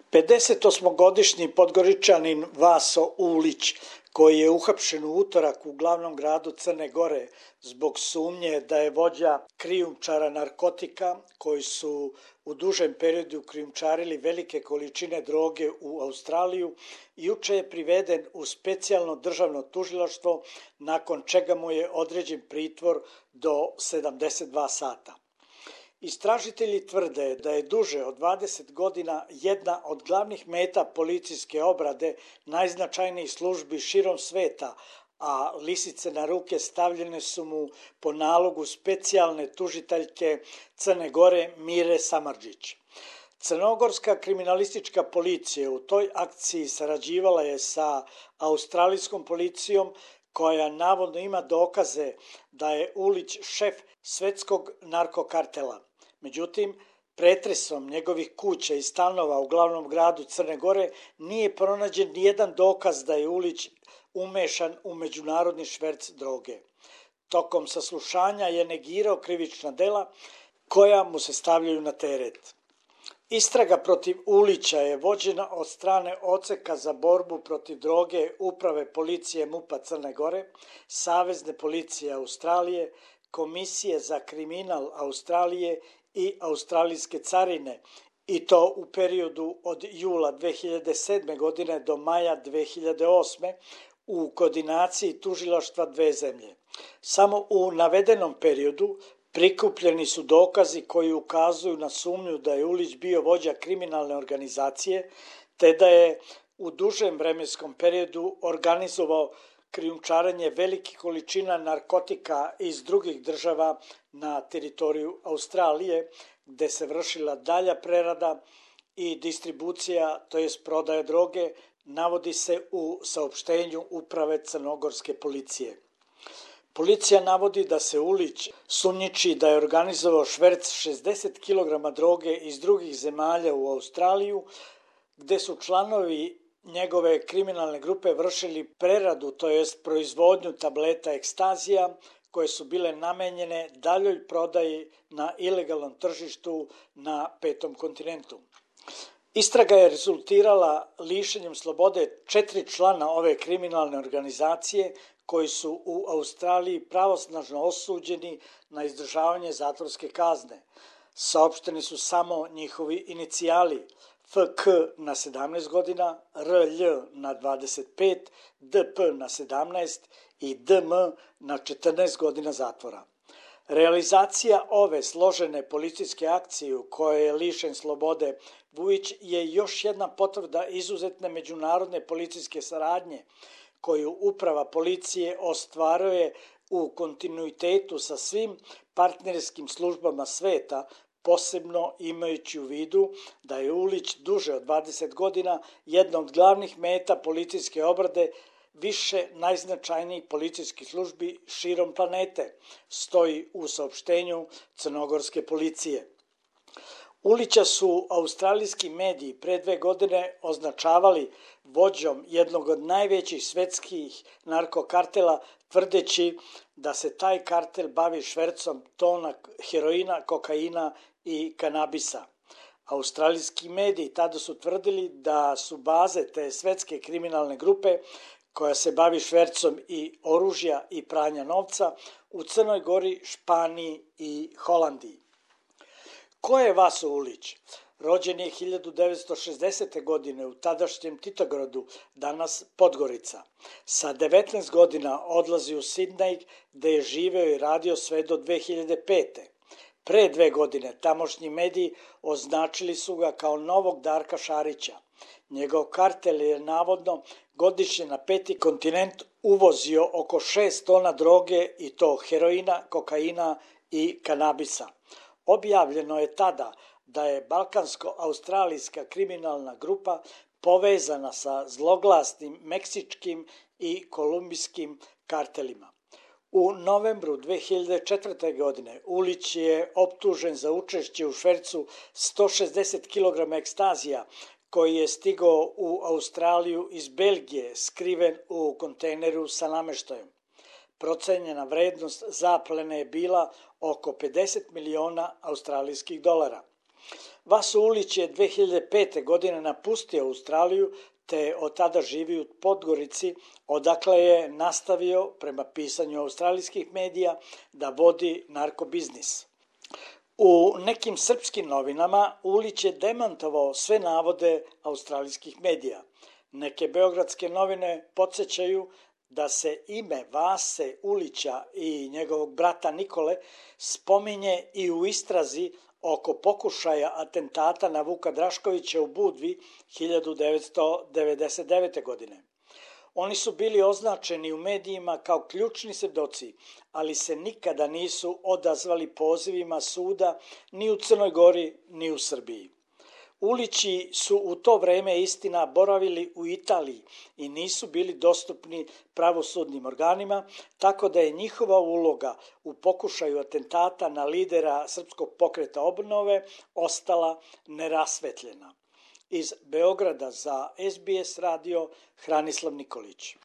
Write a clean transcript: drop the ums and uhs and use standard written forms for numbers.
58-godišnji Podgoričanin Vaso Ulić, koji je uhapšen u utorak u glavnom gradu Crne Gore zbog sumnje da je vođa krijumčara narkotika koji su u dužem periodu krijumčarili velike količine droge u Australiju, juče je priveden u specijalno državno tužilaštvo, nakon čega mu je određen pritvor do 72 sata. Istražitelji tvrde da je duže od 20 godina jedna od glavnih meta policijske obrade najznačajnijih službi širom sveta, a lisice na ruke stavljene su mu po nalogu specijalne tužiteljke Crne Gore Mire Samardžić. Crnogorska kriminalistička policija u toj akciji sarađivala je sa australijskom policijom, koja navodno ima dokaze da je Ulić šef svetskog narkokartela. Međutim, pretresom njegovih kuća i stanova u glavnom gradu Crne Gore nije pronađen nijedan dokaz da je Ulić umešan u međunarodni šverc droge. Tokom saslušanja je negirao krivična dela koja mu se stavljaju na teret. Istraga protiv Ulića je vođena od strane Odseka za borbu protiv droge Uprave policije MUP-a Crne Gore, Savezne policije Australije, Komisije za kriminal Australije i Australijske carine, i to u periodu od jula 2007. godine do maja 2008. u koordinaciji tužilaštva dve zemlje. Samo u navedenom periodu prikupljeni su dokazi koji ukazuju na sumnju da je Ulić bio vođa kriminalne organizacije, te da je u dužem vremenskom periodu organizovao krijumčarenje velikih količina narkotika iz drugih država na teritoriju Australije, gde se vršila dalja prerada i distribucija, to jest prodaja droge, navodi se u saopštenju Uprave crnogorske policije. Policija navodi da se Ulić sumnjiči da je organizovao šverc 60 kg droge iz drugih zemalja u Australiju, gde su članovi njegove kriminalne grupe vršili preradu, to jest proizvodnju tableta ekstazija, koje su bile namenjene daljoj prodaji na ilegalnom tržištu na Petom kontinentu. Istraga je rezultirala lišenjem slobode 4 člana ove kriminalne organizacije koji su u Australiji pravosnažno osuđeni na izdržavanje zatvorske kazne. Saopšteni su samo njihovi inicijali: FK na 17 godina, RLJ na 25, DP na 17 i DM na 14 godina zatvora. Realizacija ove složene policijske akcije u kojoj je lišen slobode Vujić je još jedna potvrda izuzetne međunarodne policijske saradnje koju Uprava policije ostvaruje u kontinuitetu sa svim partnerskim službama sveta, posebno imajući u vidu da je Ulić duže od 20 godina jedna od glavnih meta policijske obrade više najznačajnijih policijskih službi širom planete, stoji u saopštenju crnogorske policije. Ulića su australijski mediji pre 2 godine označavali vođom jednog od najvećih svetskih narkokartela, tvrdeći da se taj kartel bavi švercom tona heroina, kokaina i kanabisa. Australijski mediji tada su tvrdili da su baze te svetske kriminalne grupe, koja se bavi švercom i oružja i pranja novca, u Crnoj Gori, Španiji i Holandiji. Ko je Vaso Ulić? Rođen je 1960. godine u tadašnjem Titogradu, danas Podgorica. Sa 19 godina odlazi u Sidnej, gde je živeo i radio sve do 2005. Pre 2 godine tamošnji mediji označili su ga kao novog Darka Šarića. Njegov kartel je navodno godišnje na Peti kontinent uvozio oko 6 tona droge, i to heroina, kokaina i kanabisa. Objavljeno je tada da je balkansko-australijska kriminalna grupa povezana sa zloglasnim meksičkim i kolumbijskim kartelima. U novembru 2004. godine Ulić je optužen za učešće u švercu 160 kg ekstazija, koji je stigao u Australiju iz Belgije, skriven u kontejneru sa nameštajem. Procenjena vrednost zaplene je bila oko 50 miliona australijskih dolara. Vaso Ulić je 2005. godine napustio Australiju te od tada živi u Podgorici, odakle je nastavio, prema pisanju australijskih medija, da vodi narkobiznis. U nekim srpskim novinama Ulić je demantovao sve navode australijskih medija. Neke beogradske novine podsjećaju da se ime Vase Ulića i njegovog brata Nikole spominje i u istrazi oko pokušaja atentata na Vuka Draškovića u Budvi 1999. godine. Oni su bili označeni u medijima kao ključni svedoci, ali se nikada nisu odazvali pozivima suda ni u Crnoj Gori ni u Srbiji. Ulići su u to vreme, istina, boravili u Italiji i nisu bili dostupni pravosudnim organima, tako da je njihova uloga u pokušaju atentata na lidera Srpskog pokreta obnove ostala nerasvetljena. Iz Beograda za SBS radio Hranislav Nikolić.